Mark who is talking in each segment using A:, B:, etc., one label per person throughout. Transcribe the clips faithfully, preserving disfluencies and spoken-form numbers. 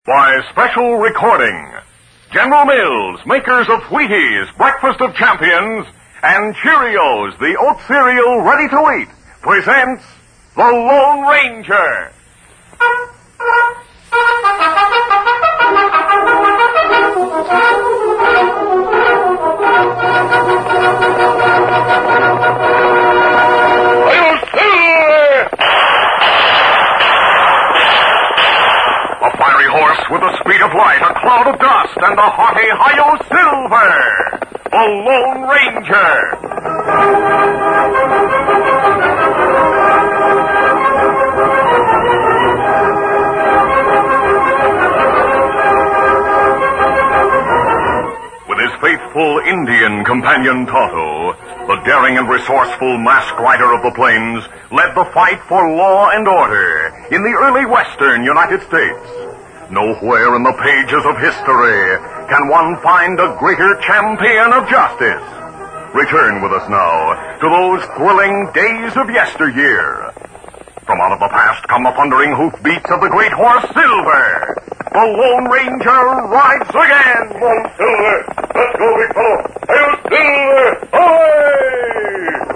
A: By special recording, General Mills, makers of Wheaties, Breakfast of Champions, and Cheerios, the oat cereal ready to eat, presents The Lone Ranger. A fiery horse with the speed of light, a cloud of dust, and the haughty Hi-Yo Silver, the Lone Ranger. With his faithful Indian companion Tonto, the daring and resourceful masked rider of the plains led the fight for law and order in the early western United States. Nowhere in the pages of history can one find a greater champion of justice. Return with us now to those thrilling days of yesteryear. From out of the past come the thundering hoofbeats of the great horse Silver. The Lone Ranger rides again. Come on, Silver. Let's go, big fellow. Hail, Silver! Away!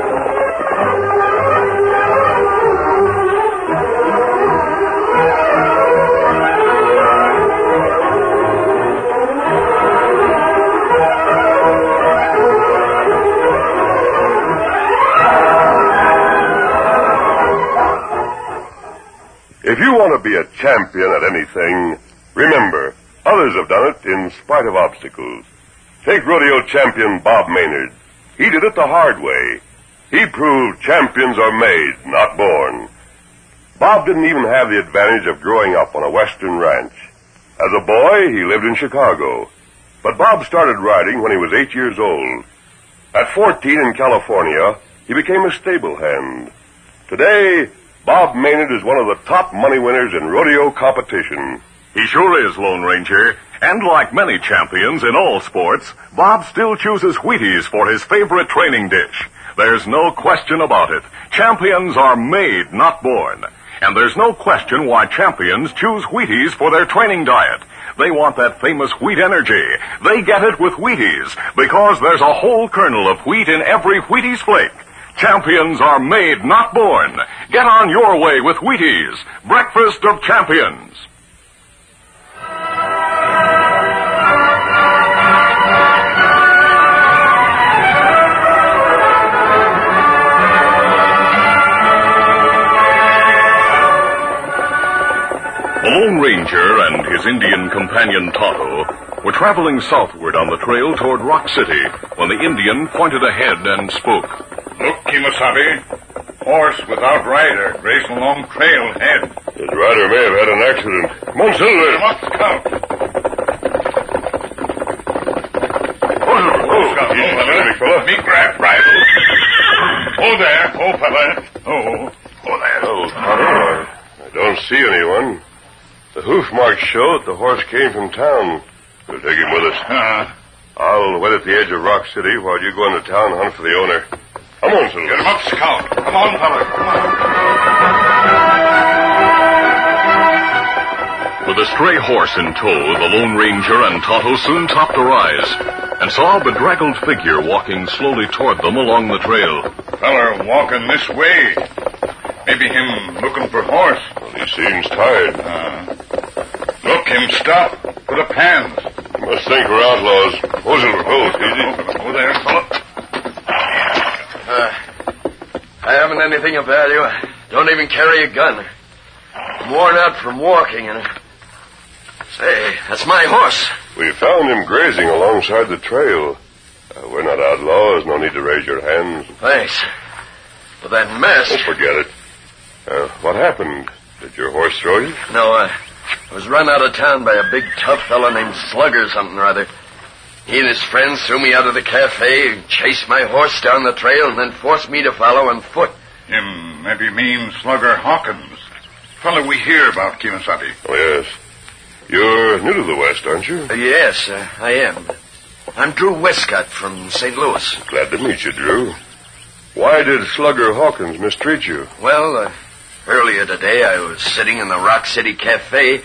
B: If you want to be a champion at anything, remember, others have done it in spite of obstacles. Take rodeo champion Bob Maynard. He did it the hard way. He proved champions are made, not born. Bob didn't even have the advantage of growing up on a western ranch. As a boy, he lived in Chicago. But Bob started riding when he was eight years old. At fourteen in California, he became a stable hand. Today, Bob Maynard is one of the top money winners in rodeo competition.
A: He sure is, Lone Ranger. And like many champions in all sports, Bob still chooses Wheaties for his favorite training dish. There's no question about it. Champions are made, not born. And there's no question why champions choose Wheaties for their training diet. They want that famous wheat energy. They get it with Wheaties because there's a whole kernel of wheat in every Wheaties flake. Champions are made, not born. Get on your way with Wheaties, Breakfast of Champions. The Lone Ranger and his Indian companion Tonto were traveling southward on the trail toward Rock City when the Indian pointed ahead and spoke.
C: Look, Kemosabe. Horse without rider grazing along trail ahead.
B: His rider may have had an accident. Come on, Silver.
C: Come on, Scout.
B: Oh, oh, Scout. Easy,
C: Oh,
B: big fella.
C: Me grab bridle. Oh, there. Oh, fella. Oh. Oh, there.
B: Oh, Tonto, I don't see anyone. The hoof marks show that the horse came from town. We'll take him with us.
C: Uh,
B: I'll wait at the edge of Rock City while you go into town and hunt for the owner. Come on, Silver.
C: get him up, Scout. Come on, fella. Come on.
A: With a stray horse in tow, the Lone Ranger and Tonto soon topped a rise and saw a bedraggled figure walking slowly toward them along the trail.
C: Feller walking this way. Maybe him looking for horse.
B: Well, he seems tired.
C: Uh, look, him stop. Put up hands.
B: You must think we're outlaws. Oh, Silver, hold. Easy.
C: Oh, there, fella.
D: Uh, I haven't anything of value. I don't even carry a gun. I'm worn out from walking, and... Say, that's my horse.
B: We found him grazing alongside the trail. Uh, we're not outlaws. No need to raise your hands.
D: Thanks. But that mess...
B: Oh, forget it. Uh, what happened? Did your horse throw you?
D: No, uh, I was run out of town by a big tough fella named Slugger something or other. He and his friends threw me out of the cafe, chased my horse down the trail, and then forced me to follow on foot.
C: Him maybe mean Slugger Hawkins. Fella we hear about, Kemosabe.
B: Oh, yes. You're new to the West, aren't you?
D: Uh, yes, uh, I am. I'm Drew Westcott from Saint Louis.
B: Glad to meet you, Drew. Why did Slugger Hawkins mistreat you?
D: Well, uh, earlier today I was sitting in the Rock City Cafe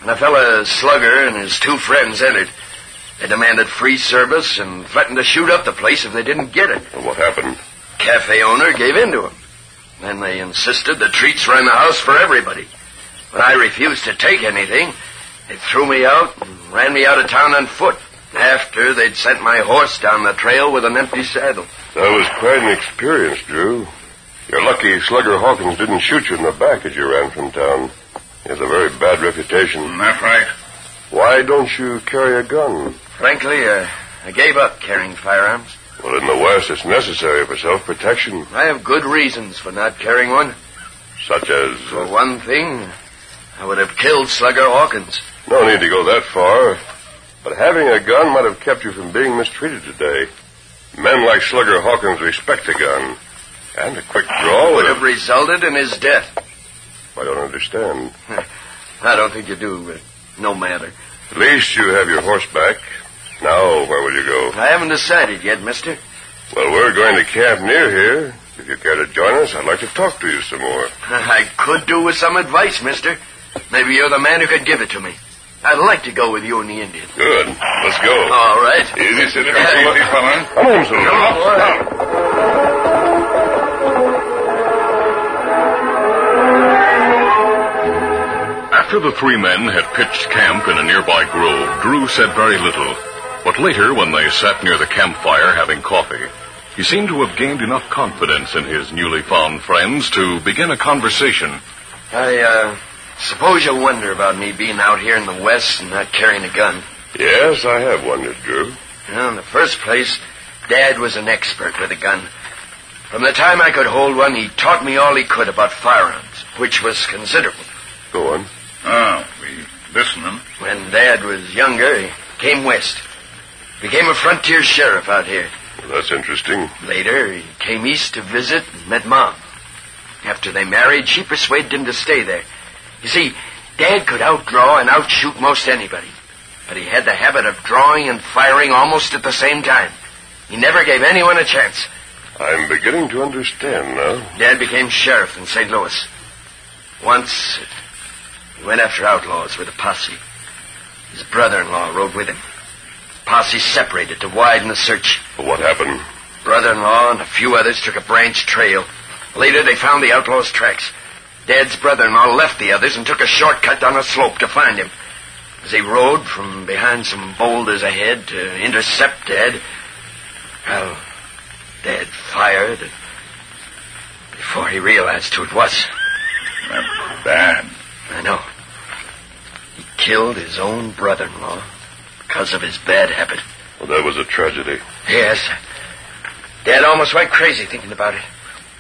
D: and a fella Slugger and his two friends entered. They demanded free service and threatened to shoot up the place if they didn't get it.
B: Well, what happened?
D: Cafe owner gave in to them. Then they insisted the treats were in the house for everybody. When I refused to take anything, they threw me out and ran me out of town on foot. After they'd sent my horse down the trail with an empty saddle.
B: That was quite an experience, Drew. You're lucky Slugger Hawkins didn't shoot you in the back as you ran from town. He has a very bad reputation.
C: That's right.
B: Why don't you carry a gun?
D: Frankly, uh, I gave up carrying firearms.
B: Well, in the West, it's necessary for self-protection.
D: I have good reasons for not carrying one.
B: Such as...
D: For one thing, I would have killed Slugger Hawkins.
B: No need to go that far. But having a gun might have kept you from being mistreated today. Men like Slugger Hawkins respect a gun. And a quick draw
D: would have resulted in his death.
B: I don't understand.
D: I don't think you do, but no matter.
B: At least you have your horse back. Now, where will you go?
D: I haven't decided yet, mister.
B: Well, we're going to camp near here. If you care to join us, I'd like to talk to you some more.
D: I could do with some advice, mister. Maybe you're the man who could give it to me. I'd like to go with you and the Indian.
B: Good. Let's go.
D: All right.
B: Easy, sit
C: Easy, fella.
B: Come on, Silver.
D: All right.
A: After the three men had pitched camp in a nearby grove, Drew said very little. But later, when they sat near the campfire having coffee, he seemed to have gained enough confidence in his newly found friends to begin a conversation.
D: I, uh, suppose you'll wonder about me being out here in the West and not carrying a gun.
B: Yes, I have wondered, Drew.
D: Well, in the first place, Dad was an expert with a gun. From the time I could hold one, he taught me all he could about firearms, which was considerable.
B: Go on.
C: Oh, we listening.
D: When Dad was younger, he came west. Became a frontier sheriff out here.
B: Well, that's interesting.
D: Later, he came east to visit and met Mom. After they married, she persuaded him to stay there. You see, Dad could outdraw and outshoot most anybody. But he had the habit of drawing and firing almost at the same time. He never gave anyone a chance.
B: I'm beginning to understand now.
D: Dad became sheriff in Saint Louis. Once, he went after outlaws with a posse. His brother-in-law rode with him. The posse separated to widen the search.
B: Well, what happened?
D: Brother-in-law and a few others took a branch trail. Later, they found the outlaws' tracks. Dad's brother-in-law left the others and took a shortcut down a slope to find him. As he rode from behind some boulders ahead to intercept Dad, well, Dad fired before he realized who it was.
C: That's bad.
D: I know. He killed his own brother-in-law because of his bad habit.
B: Well, that was a tragedy.
D: Yes. Dad almost went crazy thinking about it.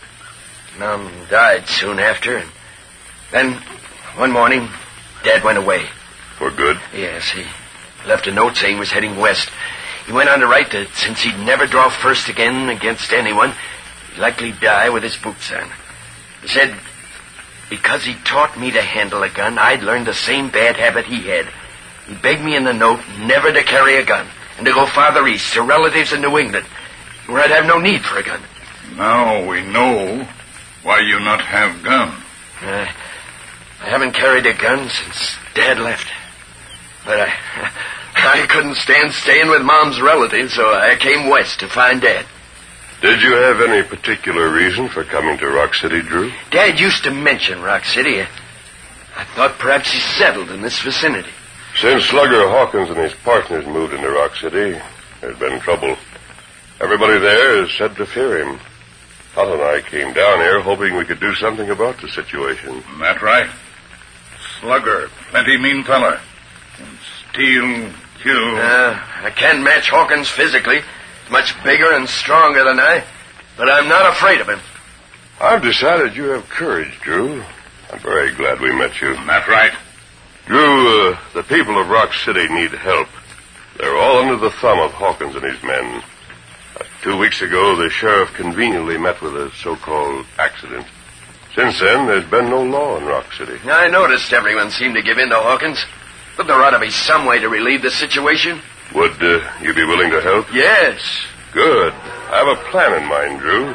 D: Mom died soon after, and then one morning, Dad went away.
B: For good?
D: Yes, he left a note saying he was heading west. He went on to write that since he'd never draw first again against anyone, he'd likely die with his boots on. He said, because he taught me to handle a gun, I'd learned the same bad habit he had. He begged me in the note never to carry a gun and to go farther east to relatives in New England, where I'd have no need for a gun.
C: Now we know why you not have gun.
D: Uh, I haven't carried a gun since Dad left. But I, I couldn't stand staying with Mom's relatives, so I came west to find Dad.
B: Did you have any particular reason for coming to Rock City, Drew?
D: Dad used to mention Rock City. I thought perhaps he's settled in this vicinity.
B: Since Slugger Hawkins and his partners moved into Rock City, there's been trouble. Everybody there is said to fear him. Hal and I came down here hoping we could do something about the situation.
C: That right? Slugger, plenty mean fella. Can steal, kill.
D: Uh, I can't match Hawkins physically. Much bigger and stronger than I. But I'm not afraid of him.
B: I've decided you have courage, Drew. I'm very glad we met you.
C: That right?
B: Drew, uh, the people of Rock City need help. They're all under the thumb of Hawkins and his men. Uh, two weeks ago, the sheriff conveniently met with a so-called accident. Since then, there's been no law in Rock City.
D: I noticed everyone seemed to give in to Hawkins. But there ought to be some way to relieve the situation.
B: Would uh, you be willing to help?
D: Yes.
B: Good. I have a plan in mind, Drew.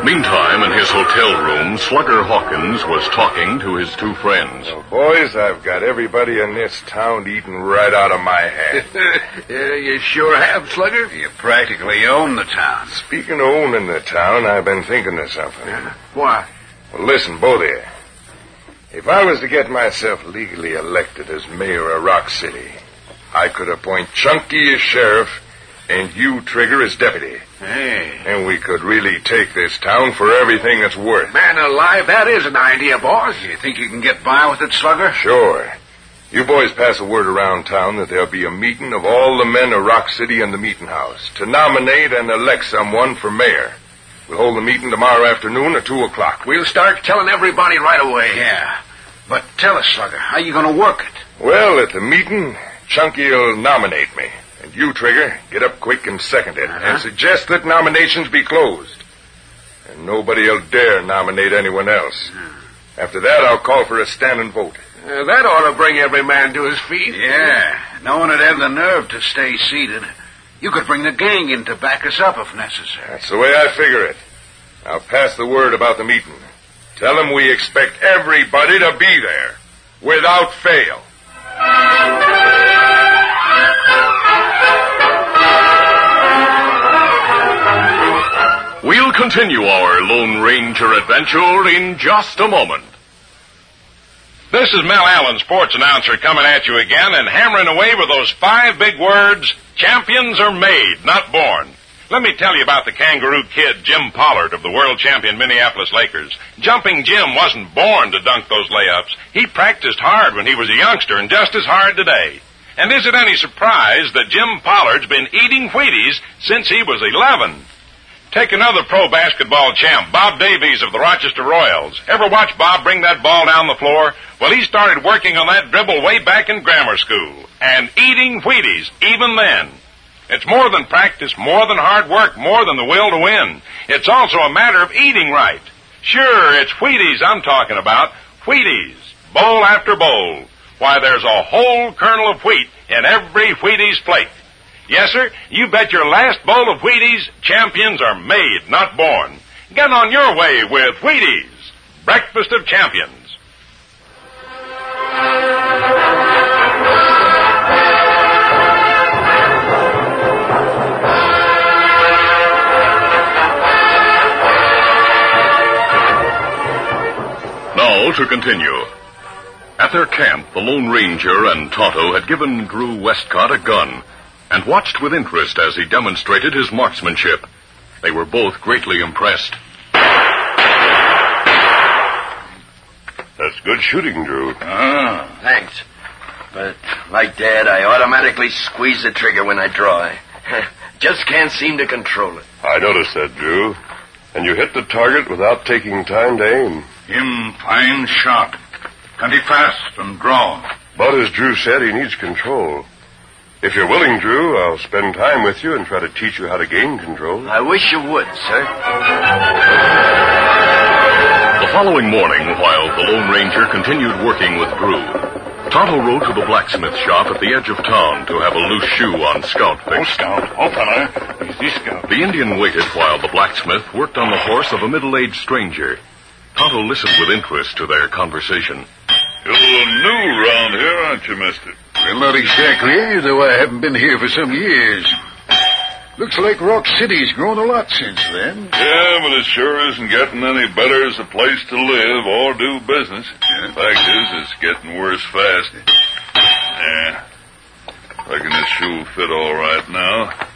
A: Meantime, in his hotel room, Slugger Hawkins was talking to his two friends.
E: Well, boys, I've got everybody in this town eating right out of my hand.
F: Yeah, you sure have, Slugger.
C: You practically own the town.
E: Speaking of owning the town, I've been thinking of something.
F: Yeah. Why?
E: Well, listen, both of you. If I was to get myself legally elected as mayor of Rock City, I could appoint Chunky as sheriff and you, Trigger, as deputy.
F: Hey.
E: And we could really take this town for everything it's worth.
F: Man alive, that is an idea, boss.
C: You think you can get by with it, Slugger?
E: Sure. You boys pass a word around town that there'll be a meeting of all the men of Rock City in the meeting house to nominate and elect someone for mayor. We'll hold the meeting tomorrow afternoon at two o'clock.
F: We'll start telling everybody right away.
C: Yeah. But tell us, Slugger, how you going to work it?
E: Well, at the meeting, Chunky will nominate me. And you, Trigger, get up quick and second it.
F: Uh-huh.
E: And suggest that nominations be closed. And nobody will dare nominate anyone else. Uh-huh. After that, I'll call for a standing vote.
F: Uh, that ought to bring every man to his feet.
C: Yeah. No one would have the nerve to stay seated. You could bring the gang in to back us up if necessary.
E: That's the way I figure it. I'll pass the word about the meeting. Tell them we expect everybody to be there, without fail.
A: We'll continue our Lone Ranger adventure in just a moment.
G: This is Mel Allen, sports announcer, coming at you again and hammering away with those five big words, champions are made, not born. Let me tell you about the Kangaroo Kid, Jim Pollard of the world champion Minneapolis Lakers. Jumping Jim wasn't born to dunk those layups. He practiced hard when he was a youngster and just as hard today. And is it any surprise that Jim Pollard's been eating Wheaties since he was eleven? Take another pro basketball champ, Bob Davies of the Rochester Royals. Ever watch Bob bring that ball down the floor? Well, he started working on that dribble way back in grammar school. And eating Wheaties, even then. It's more than practice, more than hard work, more than the will to win. It's also a matter of eating right. Sure, it's Wheaties I'm talking about. Wheaties, bowl after bowl. Why, there's a whole kernel of wheat in every Wheaties plate. Yes, sir, you bet your last bowl of Wheaties, champions are made, not born. Get on your way with Wheaties, breakfast of champions.
A: Now to continue. At their camp, the Lone Ranger and Tonto had given Drew Westcott a gun and watched with interest as he demonstrated his marksmanship. They were both greatly impressed.
B: That's good shooting, Drew.
C: Ah.
D: Thanks. But, like Dad, I automatically squeeze the trigger when I draw. Just can't seem to control it.
B: I noticed that, Drew. And you hit the target without taking time to aim.
C: Him fine shot. Plenty fast and draw.
B: But as Drew said, he needs control. If you're willing, Drew, I'll spend time with you and try to teach you how to gain control.
D: I wish you would, sir.
A: The following morning, while the Lone Ranger continued working with Drew, Tonto rode to the blacksmith shop at the edge of town to have a loose shoe on Scout fixed.
C: Oh, Scout. Oh, fella. Easy, Scout.
A: The Indian waited while the blacksmith worked on the horse of a middle-aged stranger. Tonto listened with interest to their conversation.
C: You're a little new around here, aren't you, mister?
F: Well, not exactly, though I haven't been here for some years. Looks like Rock City's grown a lot since then.
C: Yeah, but it sure isn't getting any better as a place to live or do business. Yeah. Fact is, it's getting worse fast. Yeah. Reckon this shoe will fit all right now.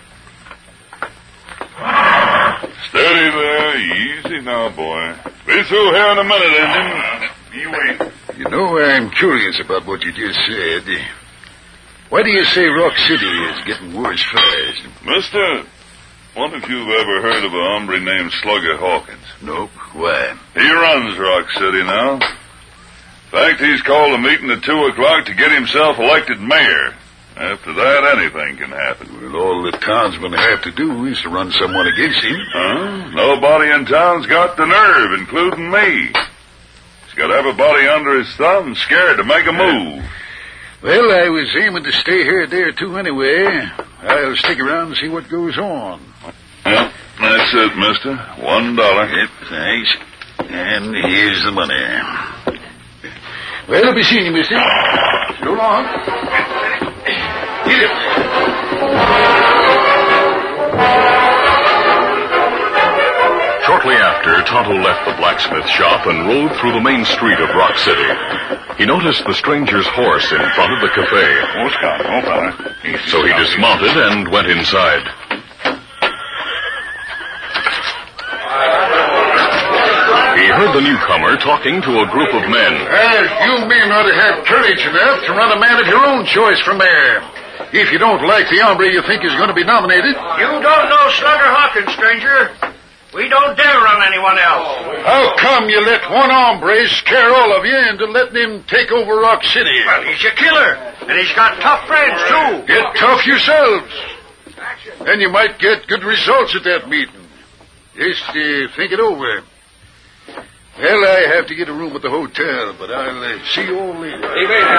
C: Steady there. Easy now, boy. Be through here in a minute, Indian. You wait.
F: You know, I'm curious about what you just said. Why do you say Rock City is getting worse fast?
C: Mister, wonder if you've ever heard of a hombre named Slugger Hawkins.
F: Nope. Why?
C: He runs Rock City now. In fact, he's called a meeting at two o'clock to get himself elected mayor. After that, anything can happen.
F: Well, all the townsmen have to do is to run someone against him.
C: Huh? Nobody in town's got the nerve, including me. He's got everybody under his thumb, scared to make a move.
F: Well, I was aiming to stay here a day or two anyway. I'll stick around and see what goes on.
C: Well, That's it, mister. One dollar.
F: Yep, thanks. And here's the money. Well, I'll be seeing you, mister. So long. Get it.
A: Shortly after, Tonto left the blacksmith shop and rode through the main street of Rock City. He noticed the stranger's horse in front of the cafe.
F: Oh, Scott. Oh, fella.
A: So he dismounted and went inside. He heard the newcomer talking to a group of men.
F: Well, you men ought to have courage enough to run a man of your own choice for mayor. If you don't like the hombre you think is going to be nominated.
H: You don't know Slugger Hawkins, stranger. We don't dare run anyone else.
F: How come you let one hombre scare all of you into letting him take over Rock City?
H: Well, he's a killer, and he's got tough friends, too.
F: Get tough yourselves. And you might get good results at that meeting. Just uh, think it over. Well, I have to get a room at the hotel, but I'll uh, see you all later.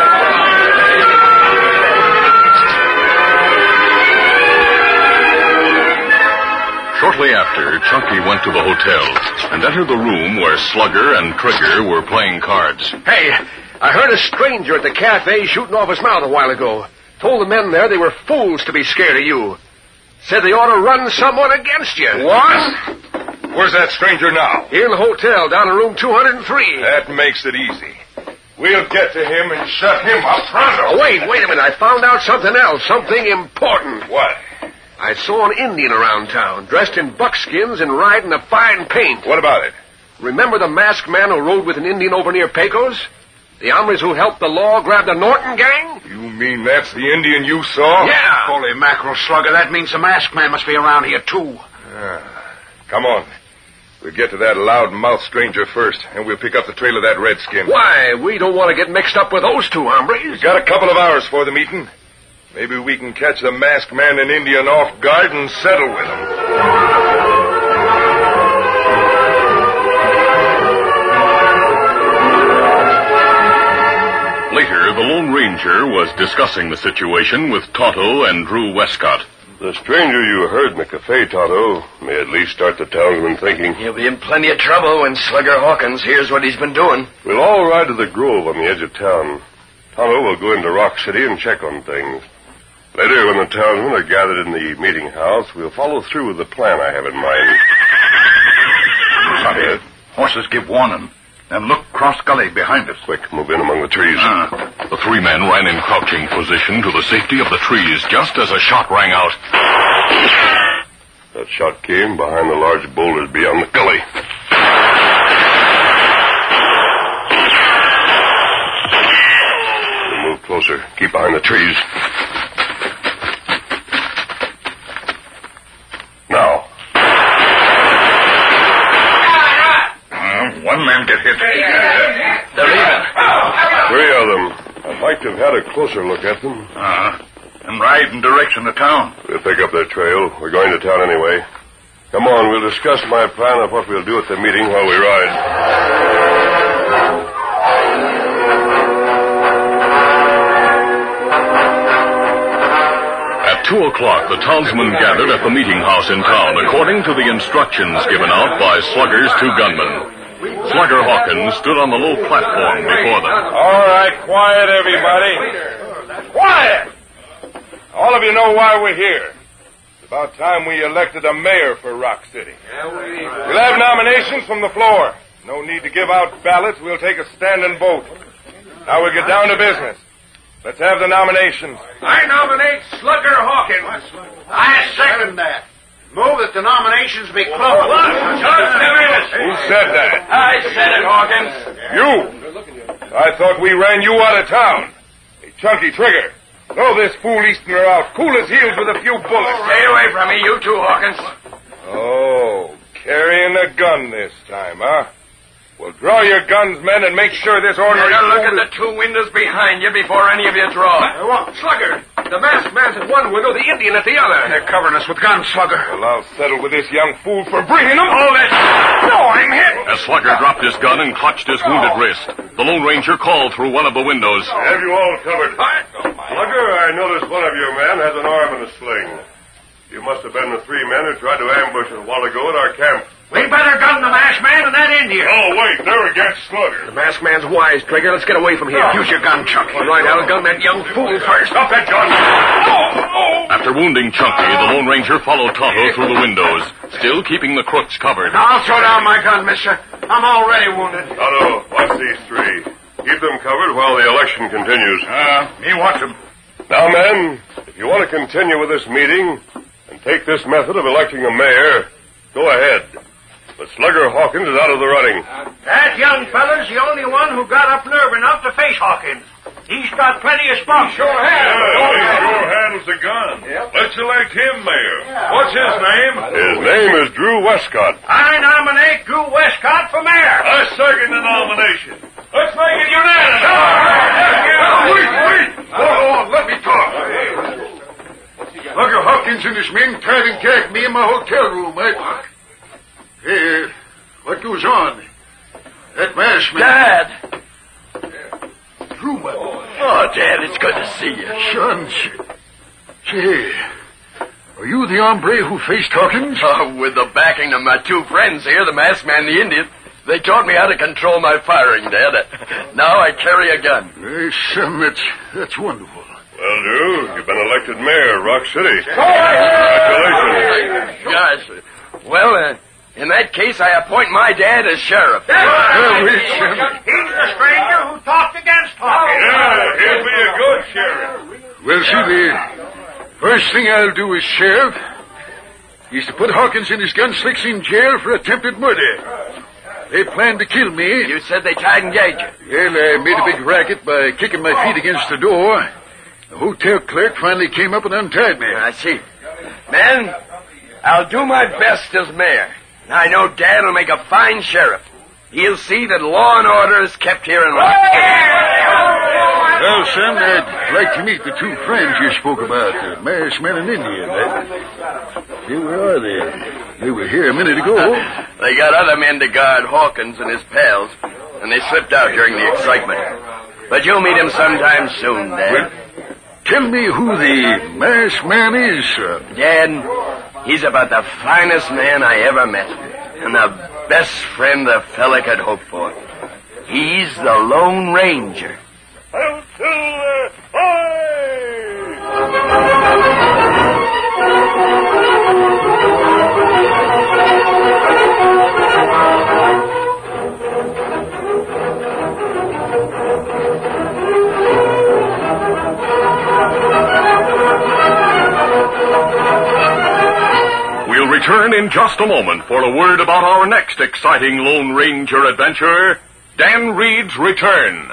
A: Shortly after, Chunky went to the hotel and entered the room where Slugger and Trigger were playing cards.
I: Hey, I heard a stranger at the cafe shooting off his mouth a while ago. Told the men there they were fools to be scared of you. Said they ought to run someone against you.
E: What? Where's that stranger now?
I: Here in the hotel, down in room two oh three.
E: That makes it easy. We'll get to him and shut him up pronto.
I: Oh, wait, wait a minute. I found out something else, something important.
E: What?
I: I saw an Indian around town, dressed in buckskins and riding a fine paint.
E: What about it?
I: Remember the masked man who rode with an Indian over near Pecos? The hombres who helped the law grab the Norton gang?
E: You mean that's the Indian you saw?
I: Yeah.
H: Holy mackerel, Slugger, that means the masked man must be around here, too.
E: Ah, come on. We'll get to that loud-mouthed stranger first, and we'll pick up the trail of that redskin.
I: Why? We don't want to get mixed up with those two hombres.
E: We've got a couple of hours for the meeting. Maybe we can catch the masked man and Indian off guard and settle with them.
A: Later, the Lone Ranger was discussing the situation with Tonto and Drew Westcott.
B: The stranger you heard in the cafe, Tonto, may at least start the townsmen thinking.
D: He'll be in plenty of trouble when Slugger Hawkins hears what he's been doing.
B: We'll all ride to the grove on the edge of town. Tonto will go into Rock City and check on things. Later, when the townsmen are gathered in the meeting house, we'll follow through with the plan I have in mind.
F: Sonny, horses give warning. And look cross gully behind us.
B: Quick, move in among the trees.
F: Uh.
A: The three men ran in crouching position to the safety of the trees just as a shot rang out.
B: That shot came behind the large boulders beyond the gully. We'll move closer. Keep behind the trees. Now.
F: One man get hit.
D: They're leaving.
B: Three of them. I'd like to have had a closer look at them.
F: Uh, and ride in direction of town.
B: We'll pick up their trail. We're going to town anyway. Come on, we'll discuss my plan of what we'll do at the meeting while we ride.
A: At two o'clock, the townsmen gathered at the meeting house in town, according to the instructions given out by Slugger's two gunmen. Slugger Hawkins stood on the low platform before them.
E: All right, quiet, everybody. Quiet! All of you know why we're here. It's about time we elected a mayor for Rock City. We'll have nominations from the floor. No need to give out ballots. We'll take a stand and vote. Now we'll get down to business. Let's have the nominations.
H: I nominate Slugger Hawkins. I second that. Move that the nominations be closed. Just a minute.
E: Who said that?
H: I said it, Hawkins.
E: You. I thought we ran you out of town. Hey, Chunky Trigger, throw this fool Easterner out. Cool his heels with a few bullets.
H: Stay away from me, you two, Hawkins.
E: Oh, carrying a gun this time, huh? Well, draw your guns, men, and make sure this ornery...
H: Now look at the two windows behind you before any of you draw.
I: What? Slugger, the masked man's at one window, the Indian at the other.
H: They're covering us with guns, Slugger.
E: Well, I'll settle with this young fool for bringing them.
H: Hold it. No, I'm hit.
A: As Slugger dropped his gun and clutched his wounded wrist, the Lone Ranger called through one of the windows.
B: Have you all covered? Slugger, I notice one of your men has an arm in a sling. You must have been the three men who tried to ambush us a while ago at our camp.
H: We better gun the masked man and that Indian.
C: Oh, wait, they're against Slugger.
I: The masked man's wise, Trigger. Let's get away from here.
H: Use your gun, Chunky.
I: All right, I'll gun that young fool first.
C: Stop that gun.
A: After wounding Chunky, the Lone Ranger followed Tonto through the windows, still keeping the crooks covered.
H: I'll throw down my gun, mister. I'm already wounded.
B: Tonto, watch these three. Keep them covered while the election continues.
C: Ah, uh, me watch them.
B: Now, men, if you want to continue with this meeting and take this method of electing a mayor, go ahead. But Slugger Hawkins is out of the running.
H: That young feller's the only one who got up nerve enough to face Hawkins. He's got plenty of spunk.
C: Sure has. Yeah, he sure handles the gun. Yep. Let's elect him mayor. What's his name?
B: His name is Drew Westcott.
H: I nominate Drew Westcott for mayor.
C: I second the nomination. Let's make it unanimous.
F: Wait, wait. Hold on, let me talk. Slugger Hawkins and his men tried and gagged me in my hotel room. I... Hey, what goes on? That masked man...
D: Dad!
F: Truman.
D: Oh, Dad, it's good to see you.
F: Son, say, are you the hombre who faced Hawkins?
D: Oh, with the backing of my two friends here, the masked man and the Indian, they taught me how to control my firing, Dad. Now I carry a gun.
F: Hey, son, that's, that's wonderful.
B: Well, Drew, you've been elected mayor of Rock City. Congratulations.
D: Gosh. Well, uh... in that case, I appoint my dad as sheriff.
F: Yeah, wait, son.
H: He's the stranger who talked against Hawkins.
C: Yeah, he'll be a good sheriff.
F: Well, see, the first thing I'll do as sheriff is to put Hawkins and his gunslicks in jail for attempted murder. They planned to kill me.
D: You said they tied and gagged you.
F: Well, I made a big racket by kicking my feet against the door. The hotel clerk finally came up and untied me.
D: I see. Man, I'll do my best as mayor. I know Dad will make a fine sheriff. He'll see that law and order is kept here in Rock.
F: Well, son, I'd like to meet the two friends you spoke about, the masked man and Indian. That... Here, where are they? They were here a minute ago.
D: They got other men to guard Hawkins and his pals, and they slipped out during the excitement. But you'll meet him sometime soon, Dad.
F: Well, tell me who the masked man is, sir.
D: Dad, he's about the finest man I ever met, and the best friend the fella could hope for. He's the Lone Ranger.
A: We'll return in just a moment for a word about our next exciting Lone Ranger adventure, Dan Reed's Return.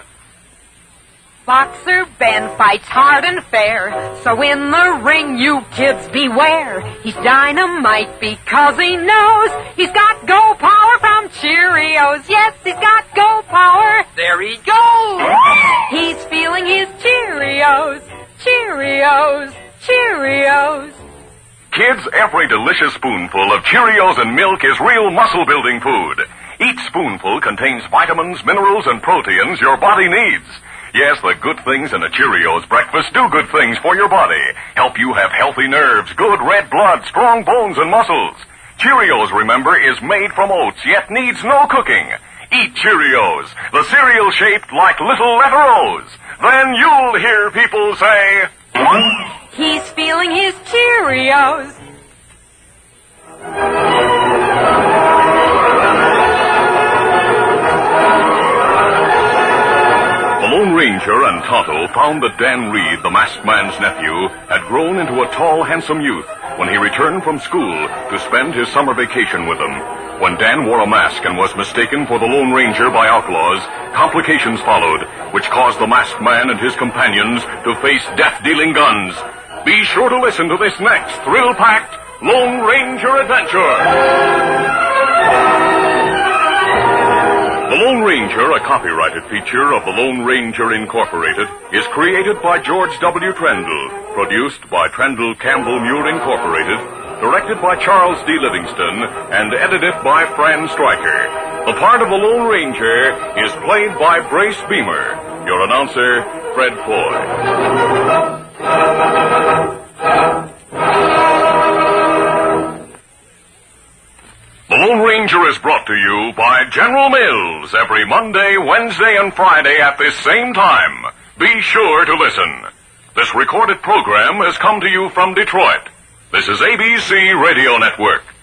J: Boxer Ben fights hard and fair, so in the ring you kids beware. He's dynamite because he knows he's got go power from Cheerios. Yes, he's got go power. There he goes. He's feeling his Cheerios, Cheerios, Cheerios.
A: Kids, every delicious spoonful of Cheerios and milk is real muscle-building food. Each spoonful contains vitamins, minerals, and proteins your body needs. Yes, the good things in a Cheerios breakfast do good things for your body. Help you have healthy nerves, good red blood, strong bones, and muscles. Cheerios, remember, is made from oats, yet needs no cooking. Eat Cheerios, the cereal shaped like little letter O's. Then you'll hear people say...
J: He's feeling his Cheerios.
A: The Lone Ranger and Tonto found that Dan Reed, the masked man's nephew, had grown into a tall, handsome youth when he returned from school to spend his summer vacation with them. When Dan wore a mask and was mistaken for the Lone Ranger by outlaws, complications followed, which caused the masked man and his companions to face death-dealing guns. Be sure to listen to this next thrill-packed Lone Ranger adventure. The Lone Ranger, a copyrighted feature of the Lone Ranger Incorporated, is created by George W. Trendle, produced by Trendle Campbell Muir Incorporated, directed by Charles D. Livingston, and edited by Fran Stryker. The part of the Lone Ranger is played by Brace Beamer. Your announcer, Fred Foy. Lone Ranger is brought to you by General Mills every Monday, Wednesday, and Friday at this same time. Be sure to listen. This recorded program has come to you from Detroit. This is A B C Radio Network.